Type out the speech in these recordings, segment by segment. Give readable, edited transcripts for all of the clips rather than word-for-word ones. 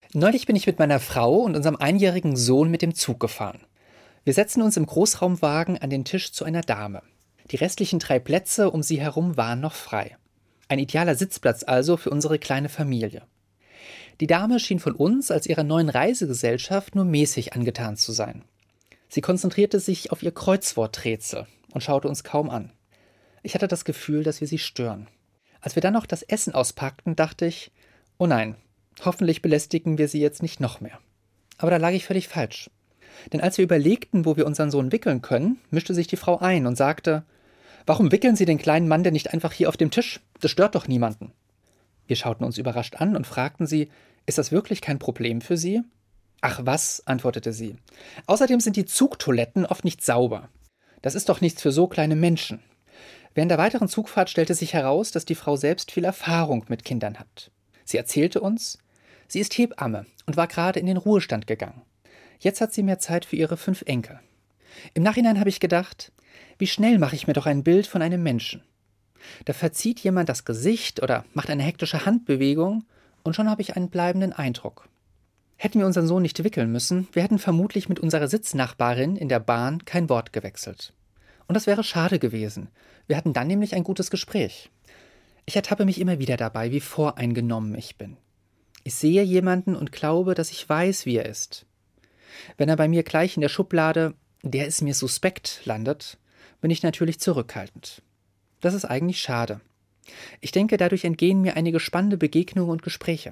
Neulich bin ich mit meiner Frau und unserem einjährigen Sohn mit dem Zug gefahren. Wir setzen uns im Großraumwagen an den Tisch zu einer Dame. Die restlichen 3 Plätze um sie herum waren noch frei. Ein idealer Sitzplatz also für unsere kleine Familie. Die Dame schien von uns als ihrer neuen Reisegesellschaft nur mäßig angetan zu sein. Sie konzentrierte sich auf ihr Kreuzworträtsel und schaute uns kaum an. Ich hatte das Gefühl, dass wir sie stören. Als wir dann noch das Essen auspackten, dachte ich, oh nein, hoffentlich belästigen wir sie jetzt nicht noch mehr. Aber da lag ich völlig falsch. Denn als wir überlegten, wo wir unseren Sohn wickeln können, mischte sich die Frau ein und sagte, warum wickeln Sie den kleinen Mann denn nicht einfach hier auf dem Tisch? Das stört doch niemanden. Wir schauten uns überrascht an und fragten sie, ist das wirklich kein Problem für Sie? Ach was, antwortete sie. Außerdem sind die Zugtoiletten oft nicht sauber. Das ist doch nichts für so kleine Menschen. Während der weiteren Zugfahrt stellte sich heraus, dass die Frau selbst viel Erfahrung mit Kindern hat. Sie erzählte uns, sie ist Hebamme und war gerade in den Ruhestand gegangen. Jetzt hat sie mehr Zeit für ihre 5 Enkel. Im Nachhinein habe ich gedacht, wie schnell mache ich mir doch ein Bild von einem Menschen. Da verzieht jemand das Gesicht oder macht eine hektische Handbewegung und schon habe ich einen bleibenden Eindruck. Hätten wir unseren Sohn nicht wickeln müssen, wir hätten vermutlich mit unserer Sitznachbarin in der Bahn kein Wort gewechselt. Und das wäre schade gewesen. Wir hatten dann nämlich ein gutes Gespräch. Ich ertappe mich immer wieder dabei, wie voreingenommen ich bin. Ich sehe jemanden und glaube, dass ich weiß, wie er ist. Wenn er bei mir gleich in der Schublade, der ist mir suspekt, landet, bin ich natürlich zurückhaltend. Das ist eigentlich schade. Ich denke, dadurch entgehen mir einige spannende Begegnungen und Gespräche.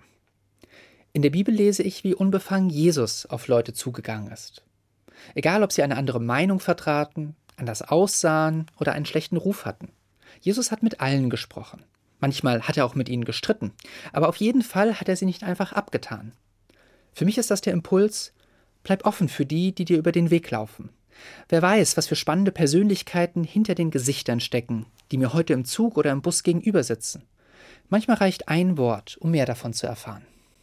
In der Bibel lese ich, wie unbefangen Jesus auf Leute zugegangen ist. Egal, ob sie eine andere Meinung vertraten, anders aussahen oder einen schlechten Ruf hatten. Jesus hat mit allen gesprochen. Manchmal hat er auch mit ihnen gestritten, aber auf jeden Fall hat er sie nicht einfach abgetan. Für mich ist das der Impuls, bleib offen für die, die dir über den Weg laufen. Wer weiß, was für spannende Persönlichkeiten hinter den Gesichtern stecken, die mir heute im Zug oder im Bus gegenüber sitzen. Manchmal reicht ein Wort, um mehr davon zu erfahren.